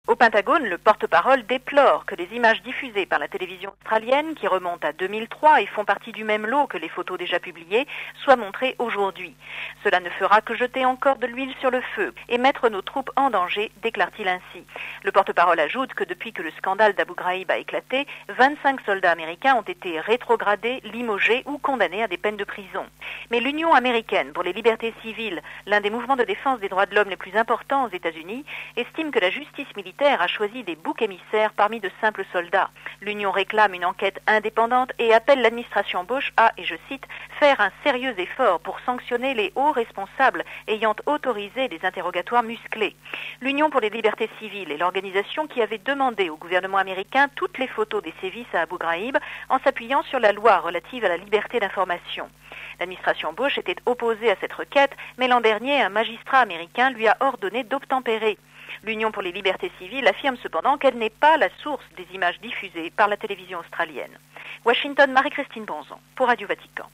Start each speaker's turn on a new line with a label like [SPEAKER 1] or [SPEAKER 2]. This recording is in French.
[SPEAKER 1] Au Pentagone, le porte-parole déplore que les images diffusées par la télévision australienne, qui remontent à 2003 et font partie du même lot que les photos déjà publiées, soient montrées aujourd'hui. Cela ne fera que jeter encore de l'huile sur le feu et mettre nos troupes en danger, déclare-t-il ainsi. Le porte-parole ajoute que depuis que le scandale d'Abu Ghraib a éclaté, 25 soldats américains ont été rétrogradés, limogés ou condamnés à des peines de prison. Mais l'Union américaine pour les libertés civiles, l'un des mouvements de défense des droits de l'homme les plus importants aux États-Unis, estime que la justice militaire a choisi des boucs émissaires parmi de simples soldats. L'Union réclame une enquête indépendante et appelle l'administration Bush à, et je cite, faire un sérieux effort pour sanctionner les hauts responsables ayant autorisé des interrogatoires musclés. L'Union pour les libertés civiles est l'organisation qui avait demandé au gouvernement américain toutes les photos des sévices à Abu Ghraib en s'appuyant sur la loi relative à la liberté d'information. L'administration Bush était opposée à cette requête, mais l'an dernier, un magistrat américain lui a ordonné d'obtempérer. L'Union pour les libertés civiles affirme cependant qu'elle n'est pas la source des images diffusées par la télévision australienne. Washington, Marie-Christine Bonzon, pour Radio Vatican.